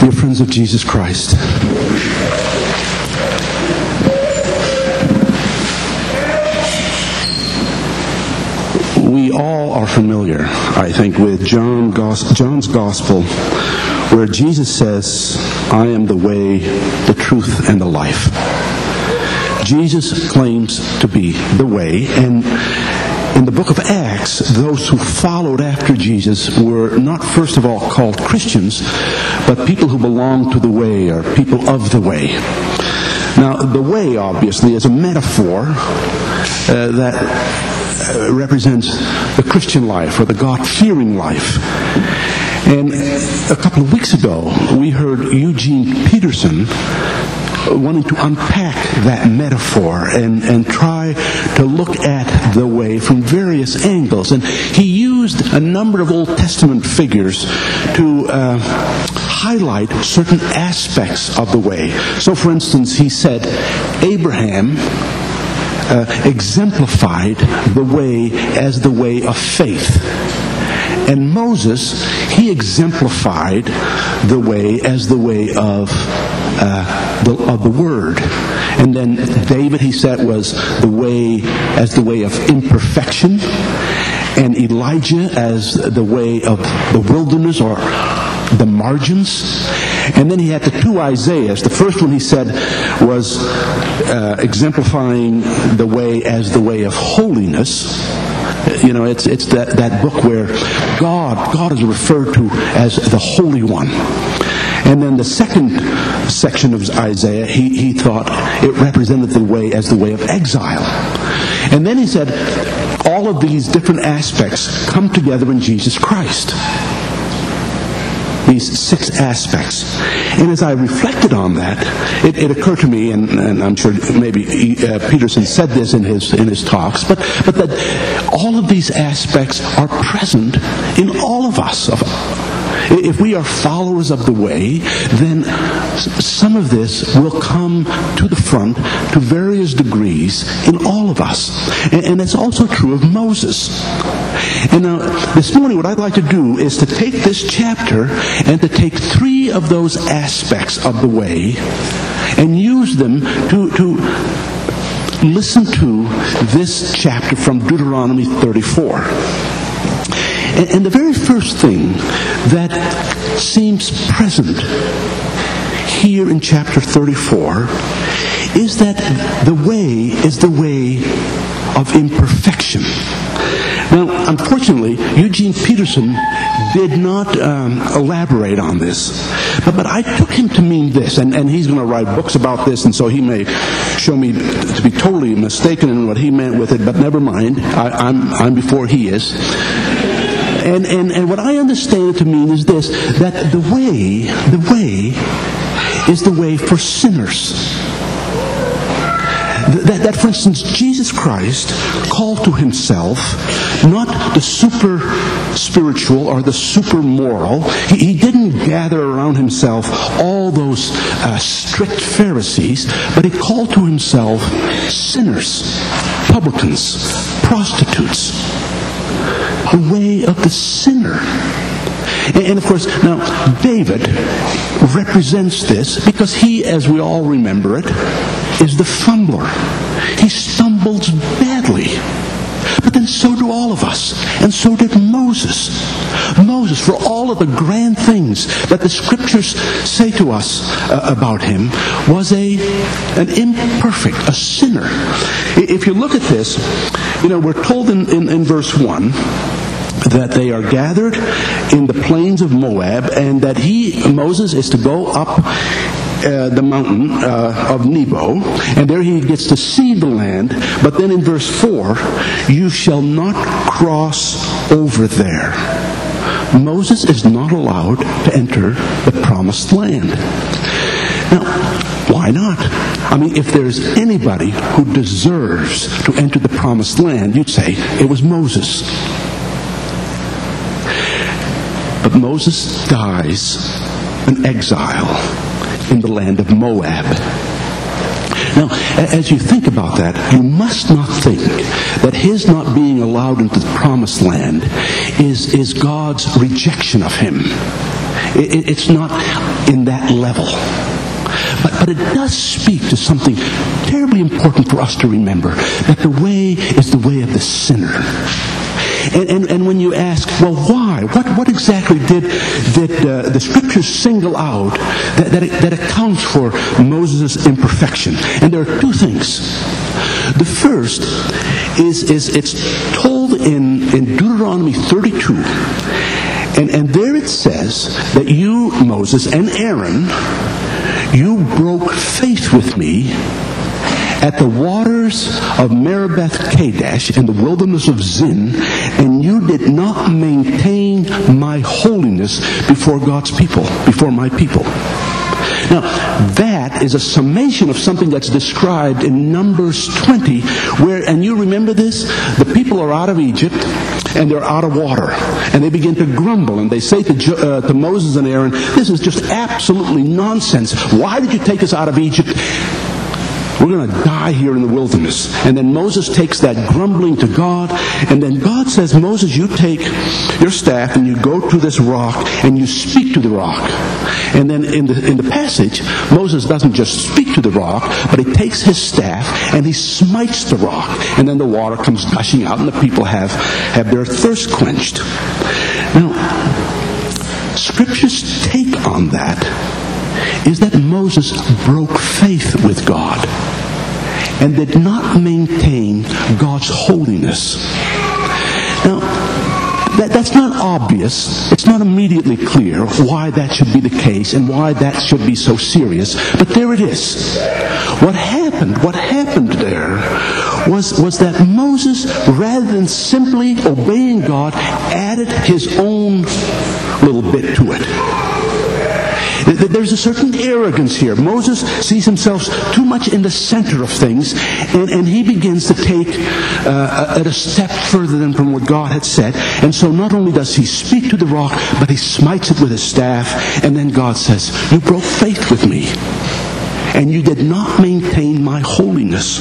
Dear friends of Jesus Christ, we all are familiar, I think, with John's Gospel, where Jesus says, I am the way, the truth, and the life. Jesus claims to be the way, and in the book of Acts, those who followed after Jesus were not first of all called Christians, but people who belonged to the way, or people of the way. Now, the way, obviously, is a metaphor that represents the Christian life, or the God-fearing life. And a couple of weeks ago, we heard Eugene Peterson wanting to unpack that metaphor and try to look at the way from various angles. And he used a number of Old Testament figures to highlight certain aspects of the way. So, for instance, he said Abraham exemplified the way as the way of faith. And Moses, he exemplified the way as the way of the Word. And then David, he said, was the way as the way of imperfection. And Elijah as the way of the wilderness, or the margins. And then he had the two Isaiahs. The first one, he said, was exemplifying the way as the way of holiness. You know, it's that book where God is referred to as the Holy One. And then the second section of Isaiah, he thought it represented the way as the way of exile. And then he said, all of these different aspects come together in Jesus Christ. These 6 aspects. And as I reflected on that, it occurred to me, and I'm sure maybe Peterson said this in his talks, but that all of these aspects are present in all of us. If we are followers of the way, then some of this will come to the front to various degrees in all of us. And that's also true of Moses. And now, this morning, what I'd like to do is to take this chapter and to take 3 of those aspects of the way and use them to listen to this chapter from Deuteronomy 34. And the very first thing that seems present here in chapter 34 is that the way is the way of imperfection. Now, unfortunately, Eugene Peterson did not elaborate on this, but I took him to mean this, and he's going to write books about this, and so he may show me to be totally mistaken in what he meant with it, but never mind, I'm before he is. And what I understand it to mean is this, that the way is the way for sinners. That, for instance, Jesus Christ called to himself not the super spiritual or the super moral. He didn't gather around himself all those strict Pharisees, but he called to himself sinners, publicans, prostitutes. The way of the sinner. And of course, now, David represents this because he, as we all remember it, is the fumbler. He stumbles badly. But then so do all of us. And so did Moses. Moses, for all of the grand things that the Scriptures say to us about him, was an imperfect, a sinner. If you look at this, we're told in verse 1 that they are gathered in the plains of Moab, and that Moses, is to go up the mountain of Nebo, and there he gets to see the land. But then in verse 4, you shall not cross over there. Moses is not allowed to enter the promised land. Now, why not? I mean, if there's anybody who deserves to enter the promised land, you'd say it was Moses. But Moses dies in exile in the land of Moab. Now, as you think about that, you must not think that his not being allowed into the promised land is God's rejection of him. It's not in that level. But it does speak to something terribly important for us to remember, that the way is the way of the sinner. And when you ask, well, why? What exactly did the Scriptures single out that accounts for Moses' imperfection? And there are two things. The first is it's told in Deuteronomy 32. And there it says that you, Moses, and Aaron, you broke faith with me at the waters of Meribeth Kadesh in the wilderness of Zin, and you did not maintain my holiness before God's people, before my people. Now, that is a summation of something that's described in Numbers 20, where, and you remember this, the people are out of Egypt, and they're out of water. And they begin to grumble, and they say to Moses and Aaron, this is just absolutely nonsense. Why did you take us out of Egypt? We're going to die here in the wilderness. And then Moses takes that grumbling to God, and then God says, Moses, you take your staff and you go to this rock and you speak to the rock. And then in the passage, Moses doesn't just speak to the rock, but he takes his staff and he smites the rock. And then the water comes gushing out and the people have their thirst quenched. Now, Scripture's take on that is that Moses broke faith with God and did not maintain God's holiness. Now, that's not obvious. It's not immediately clear why that should be the case and why that should be so serious. But there it is. What happened there was that Moses, rather than simply obeying God, added his own little bit to it. There's a certain arrogance here. Moses sees himself too much in the center of things, and he begins to take a step further than from what God had said. And so not only does he speak to the rock, but he smites it with his staff, and then God says, you broke faith with me, and you did not maintain my holiness.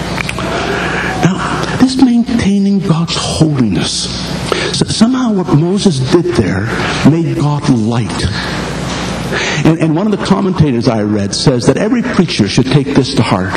Now, this maintaining God's holiness, somehow what Moses did there made God light. And one of the commentators I read says that every preacher should take this to heart.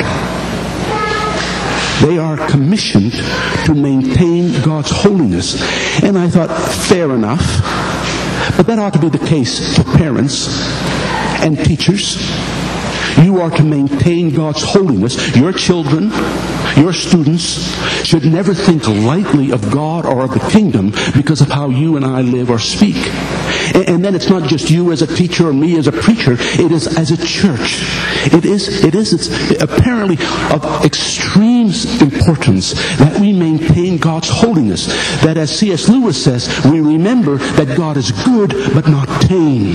They are commissioned to maintain God's holiness. And I thought, fair enough. But that ought to be the case for parents and teachers. You are to maintain God's holiness. Your children, your students, should never think lightly of God or of the kingdom because of how you and I live or speak. And then it's not just you as a teacher or me as a preacher. It is as a church. It's apparently of extreme importance that we maintain God's holiness. That, as C.S. Lewis says, we remember that God is good but not tame.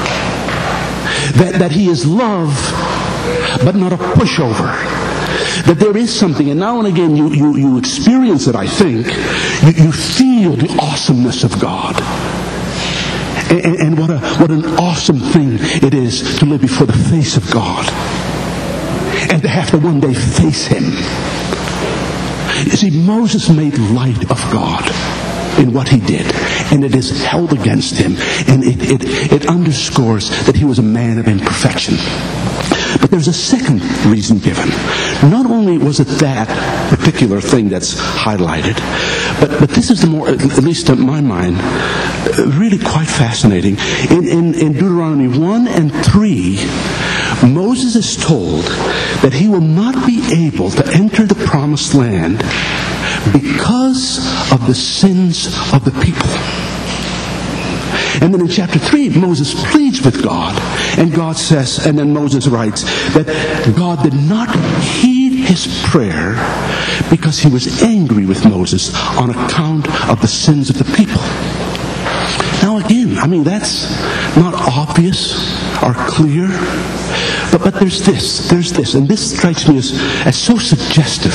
That He is love but not a pushover. That there is something, and now and again you experience it, I think. You feel the awesomeness of God. And what an awesome thing it is to live before the face of God. And to have to one day face Him. You see, Moses made light of God in what he did. And it is held against him. And it underscores that he was a man of imperfection. But there's a second reason given. Not only was it that particular thing that's highlighted, but this is the more, at least to my mind, really quite fascinating. In Deuteronomy 1 and 3, Moses is told that he will not be able to enter the promised land because of the sins of the people. And then in chapter 3, Moses pleads with God. And God says, and then Moses writes, that God did not heed his prayer because he was angry with Moses on account of the sins of the people. Now again, I mean, that's not obvious or clear. But there's this, and this strikes me as so suggestive.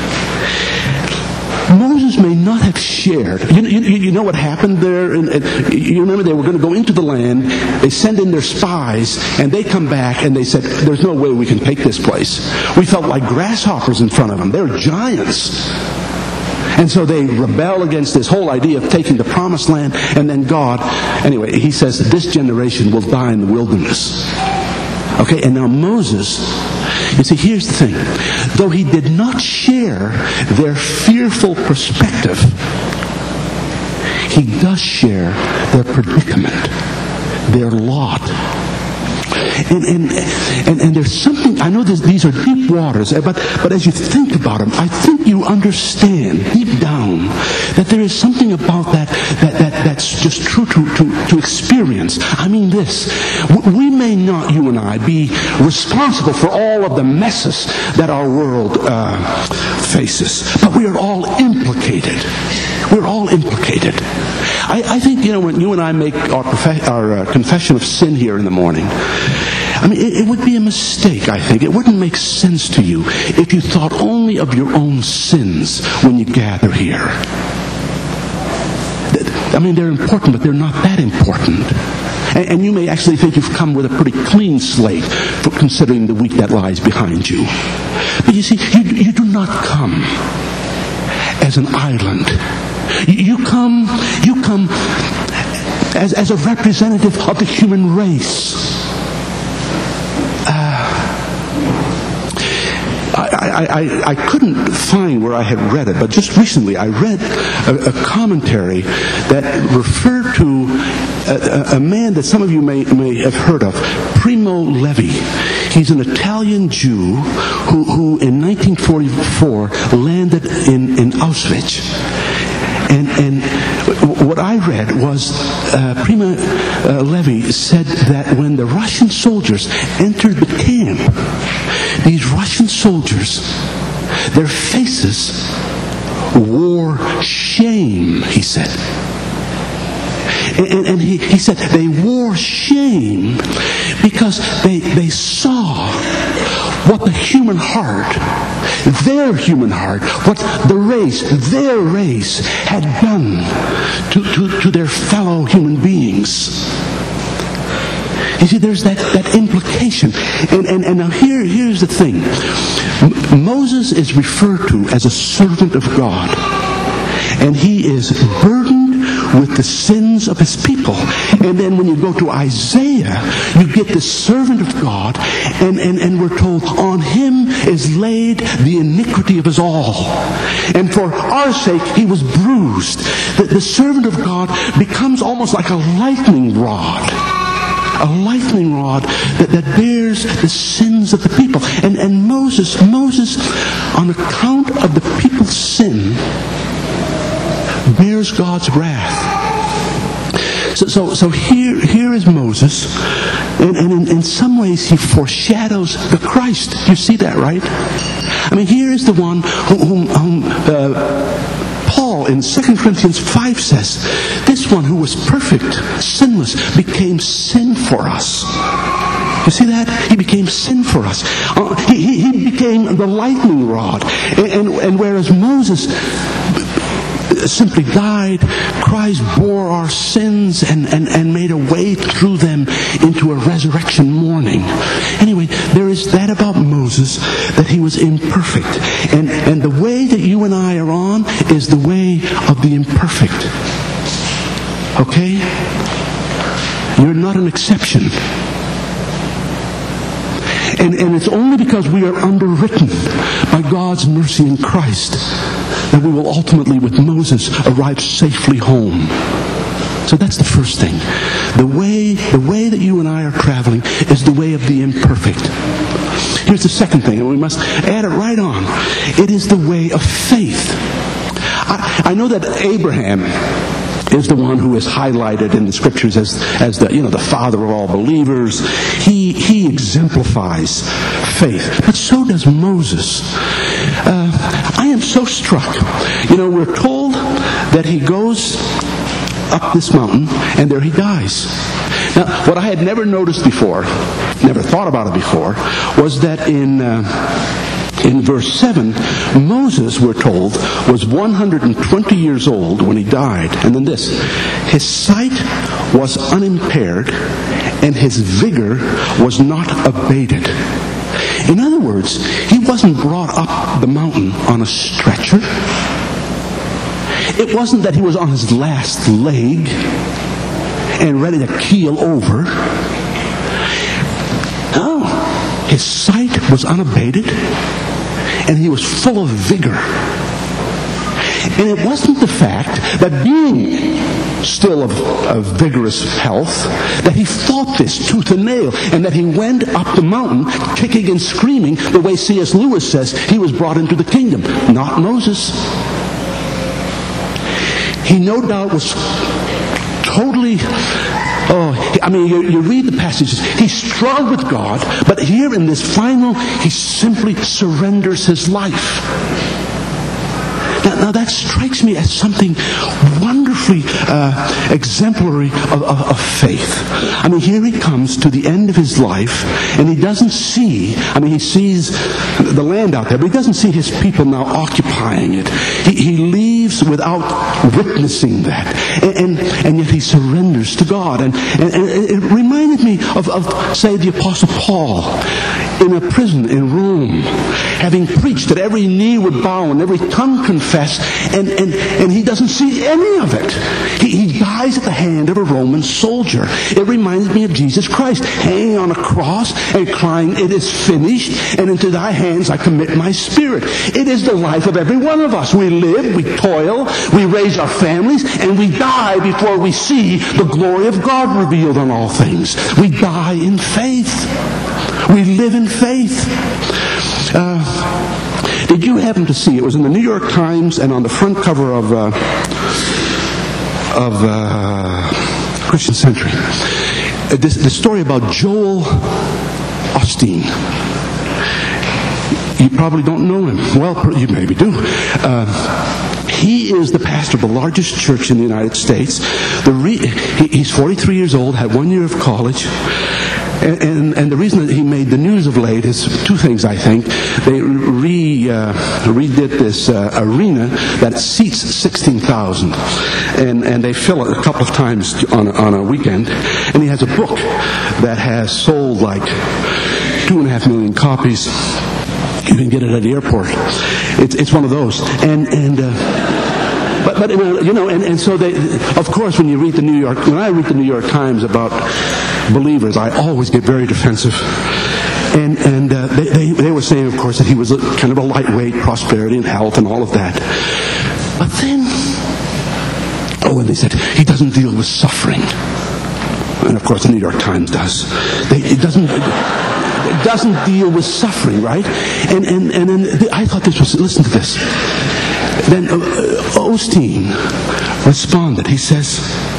Moses may not have shared. You know what happened there? You remember they were going to go into the land. They send in their spies, and they come back, and they said, there's no way we can take this place. We felt like grasshoppers in front of them. They're giants. And so they rebel against this whole idea of taking the promised land, and then God, anyway, he says that this generation will die in the wilderness. Okay, and now Moses, you see, here's the thing. Though he did not share their fearful perspective, he does share their predicament, their lot. And there's something, I know these are deep waters, but as you think about them, I think you understand deep down that there is something about that's just true to experience. I mean this, we may not, you and I, be responsible for all of the messes that our world faces, but we are all implicated. We're all implicated. I think, when you and I make our confession of sin here in the morning, I mean, it would be a mistake, I think. It wouldn't make sense to you if you thought only of your own sins when you gather here. I mean, they're important, but they're not that important. And you may actually think you've come with a pretty clean slate for considering the week that lies behind you. But you see, you do not come as an island. You come as a representative of the human race. I couldn't find where I had read it, but just recently I read a commentary that referred to a man that some of you may have heard of, Primo Levi. He's an Italian Jew who in 1944 landed in Auschwitz. And what I read was Primo Levi said that when the Russian soldiers entered the camp, these Russian soldiers, their faces wore shame, he said. And he said they wore shame because they saw what the human heart, their human heart, what their race had done to their fellow human beings. You see, there's that implication. And now here's the thing. Moses is referred to as a servant of God. And he is burdened with the sins of his people. And then when you go to Isaiah, you get the servant of God, and we're told, on him is laid the iniquity of us all. And for our sake, he was bruised. The servant of God becomes almost like a lightning rod. A lightning rod that bears the sins of the people. And Moses, on account of the people's sin, bears God's wrath. So here is Moses, and in some ways he foreshadows the Christ. You see that, right? I mean, here is the one whom Paul in 2 Corinthians 5 says, this one who was perfect, sinless, became sin for us. You see that? He became sin for us. He became the lightning rod. And whereas Moses simply died, Christ bore our sins and made a way through them into a resurrection morning. Anyway, there is that about Moses, that he was imperfect. And the way that you and I are on is the way of the imperfect. Okay? You're not an exception. And it's only because we are underwritten by God's mercy in Christ that we will ultimately, with Moses, arrive safely home. So that's the first thing. The way that you and I are traveling is the way of the imperfect. Here's the second thing, and we must add it right on. It is the way of faith. I know that Abraham is the one who is highlighted in the scriptures as the father of all believers. He exemplifies faith, but so does Moses. I am so struck. We're told that he goes up this mountain and there he dies. Now, what I had never noticed before, never thought about it before, was that in verse 7, Moses, we're told, was 120 years old when he died. And then this, his sight was unimpaired and his vigor was not abated. In other words, he wasn't brought up the mountain on a stretcher. It wasn't that he was on his last leg and ready to keel over. No, his sight was unabated, and he was full of vigor. And it wasn't the fact that being still of vigorous health, that he fought this tooth and nail, and that he went up the mountain kicking and screaming the way C.S. Lewis says he was brought into the kingdom. Not Moses. He no doubt was totally... you read the passages. He struggled with God, but here in this final, he simply surrenders his life. Now that strikes me as something wonderfully exemplary of faith. I mean, here he comes to the end of his life, and he doesn't see, he sees the land out there, but he doesn't see his people now occupying it. He leaves without witnessing that. And yet he surrenders to God. And it reminded me of, say, the Apostle Paul in a prison in Rome, having preached that every knee would bow and every tongue confess, and he doesn't see any of it. He dies at the hand of a Roman soldier. It reminds me of Jesus Christ hanging on a cross and crying, "It is finished, and into thy hands I commit my spirit." It is the life of every one of us. We live, we toil, we raise our families, and we die before we see the glory of God revealed on all things. We die in faith. We live in faith. Did you happen to see, it was in the New York Times and on the front cover of Christian Century, the story about Joel Osteen. You probably don't know him. Well, you maybe do. He is the pastor of the largest church in the United States. He's 43 years old, had 1 year of college. And the reason that he made the news of late is two things, I think. They redid this arena that seats 16,000. And they fill it a couple of times on a weekend. And he has a book that has sold like 2.5 million copies. You can get it at the airport. It's one of those. And so they, of course, when I read the New York Times about believers, I always get very defensive. And they were saying, of course, that he was kind of a lightweight, prosperity and health and all of that. But then, and they said, he doesn't deal with suffering. And of course, the New York Times does. It doesn't deal with suffering, right? And then I thought this was, listen to this. Then Osteen responded. He says,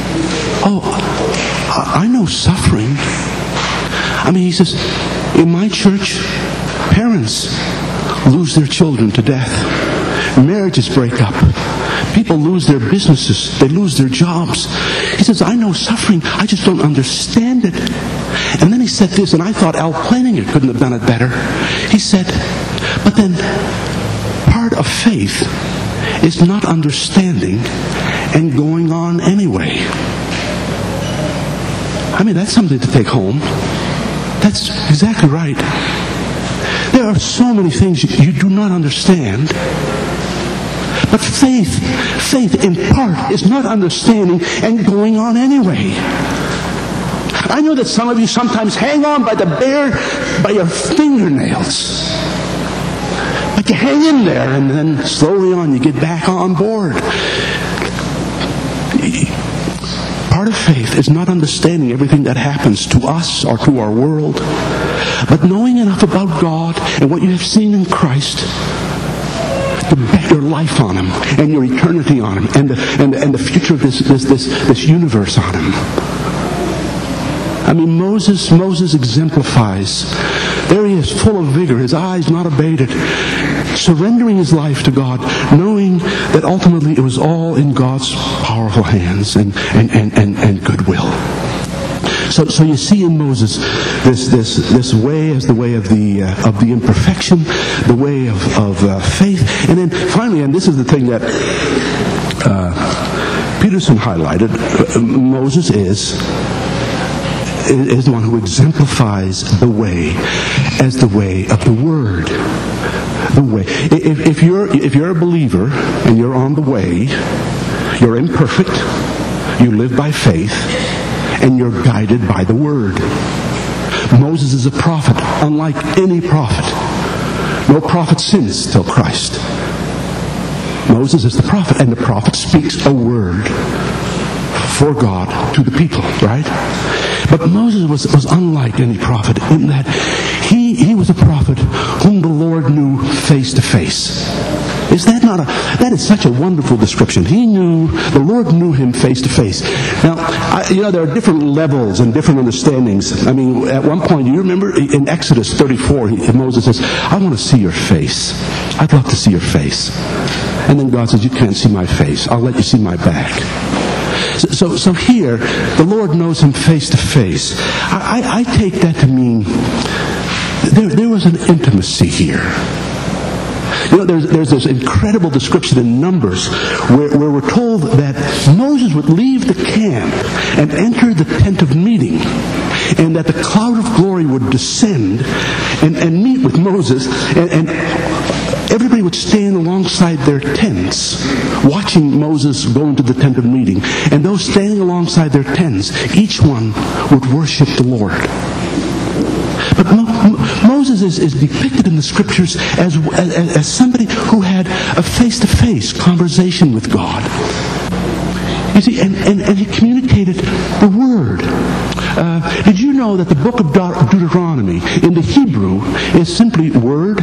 I know suffering. He says, in my church, parents lose their children to death. Marriages break up. People lose their businesses. They lose their jobs. He says, I know suffering. I just don't understand it. And then he said this, and I thought Al Planinger couldn't have done it better. He said, but then part of faith is not understanding and going on anyway. That's something to take home. That's exactly right. There are so many things you do not understand. But faith in part is not understanding and going on anyway. I know that some of you sometimes hang on by your fingernails. But you hang in there, and then slowly on you get back on board. Part of faith is not understanding everything that happens to us or to our world, but knowing enough about God and what you have seen in Christ to bet your life on Him and your eternity on Him and the future of this universe on Him. Moses exemplifies. There he is, full of vigor, his eyes not abated, surrendering his life to God, knowing that ultimately it was all in God's powerful hands and goodwill. So you see in Moses this way as the way of the imperfection, the way of faith, and then finally, and this is the thing that Peterson highlighted, Moses is the one who exemplifies the way as the way of the Word. The way. If you're a believer and you're on the way, You're imperfect, you live by faith, and you're guided by the Word. Moses is a prophet, unlike any prophet. No prophet sins till Christ. Moses is the prophet, and the prophet speaks a word for God to the people, right? But Moses was unlike any prophet in that he was a prophet whom the Lord knew face to face. Is that not that is such a wonderful description. The Lord knew him face to face. Now, there are different levels and different understandings. I mean, at one point, you remember in Exodus 34, Moses says, I want to see your face. I'd love to see your face. And then God says, you can't see my face. I'll let you see my back. So here, the Lord knows him face to face. I take that to mean there was an intimacy here. There's this incredible description in Numbers where we're told that Moses would leave the camp and enter the tent of meeting, and that the cloud of glory would descend and meet with Moses, and everybody would stand alongside their tents, watching Moses go into the tent of meeting. And those standing alongside their tents, each one would worship the Lord. But Moses is depicted in the Scriptures as somebody who had a face-to-face conversation with God. You see, and he communicated the Word. Did you know that the book of Deuteronomy in the Hebrew is simply Word?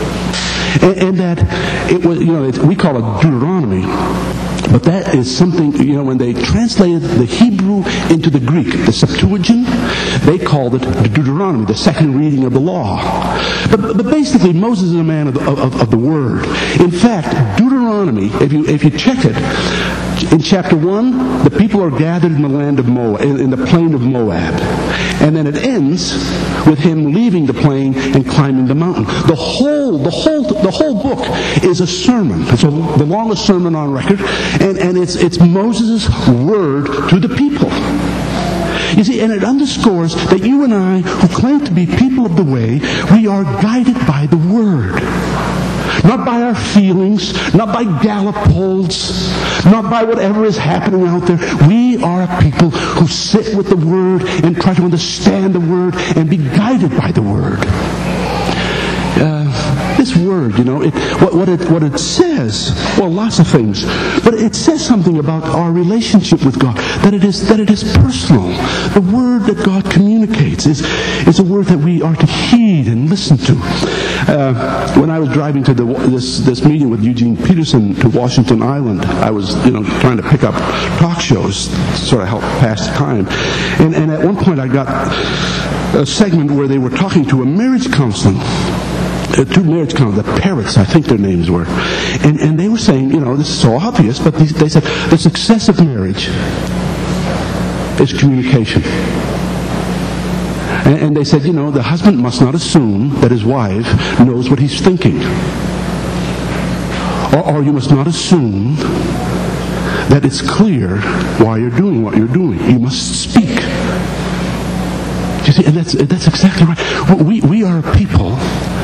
And that it was, we call it Deuteronomy, but that is something, when they translated the Hebrew into the Greek, the Septuagint, they called it the Deuteronomy, the second reading of the law. But basically, Moses is a man of the Word. In fact, Deuteronomy, if you check it, in chapter 1, the people are gathered in the land of Moab, in the plain of Moab. And then it ends with him leaving the plain and climbing the mountain. The whole book is a sermon. It's the longest sermon on record, and it's Moses' word to the people. You see, and it underscores that you and I, who claim to be people of the way, we are guided by the Word. Not by our feelings, not by Gallup polls, not by whatever is happening out there. We are a people who sit with the Word and try to understand the Word and be guided by the Word. This Word, what it says, well, lots of things, but it says something about our relationship with God, that it is personal. The Word that God communicates is a Word that we are to heed and listen to. When I was driving to this meeting with Eugene Peterson to Washington Island, I was trying to pick up talk shows, sort of help pass the time, and at one point I got a segment where they were talking to a marriage counseling. Two marriage counselors, the Parrots, I think their names were. And they were saying, this is so obvious, but they said the success of marriage is communication. And they said, the husband must not assume that his wife knows what he's thinking. Or you must not assume that it's clear why you're doing what you're doing. You must speak. You see, and that's exactly right. We are a people.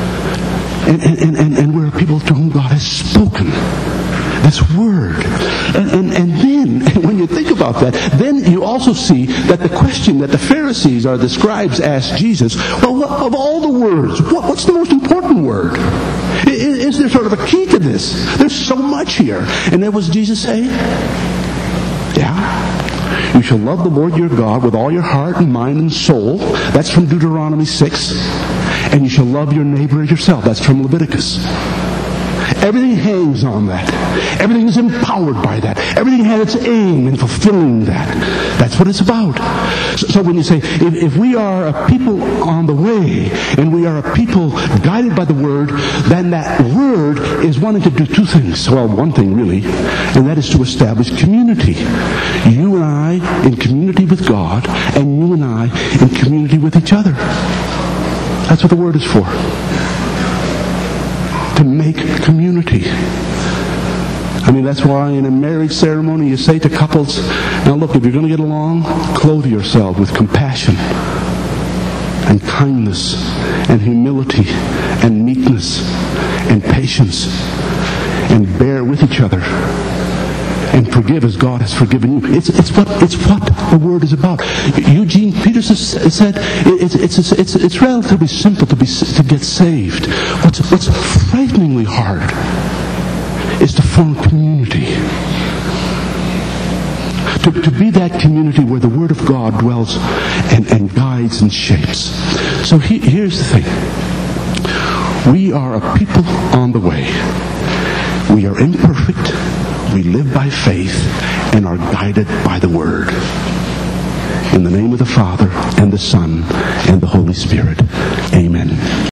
And we're people to whom God has spoken this Word. And then, when you think about that, then you also see that the question that the Pharisees or the scribes asked Jesus, well, of all the words, what's the most important word? Is there sort of a key to this? There's so much here. And then what does Jesus say? Yeah. You shall love the Lord your God with all your heart and mind and soul. That's from Deuteronomy 6. And you shall love your neighbor as yourself. That's from Leviticus. Everything hangs on that. Everything is empowered by that. Everything has its aim in fulfilling that. That's what it's about. So when you say, if we are a people on the way, and we are a people guided by the Word, then that Word is wanting to do two things. Well, one thing really, and that is to establish community. You and I in community with God, and you and I in community with each other. That's what the Word is for. To make community. I mean, that's why in a marriage ceremony you say to couples, now look, if you're going to get along, clothe yourself with compassion and kindness and humility and meekness and patience, and bear with each other and forgive as God has forgiven you. It's what the Word is about. Eugene Peterson said it's relatively simple to get saved. What's frighteningly hard is to form community. To be that community where the Word of God dwells and guides and shapes. So here's the thing. We are a people on the way. We are imperfect. We live by faith and are guided by the Word. In the name of the Father, and the Son, and the Holy Spirit.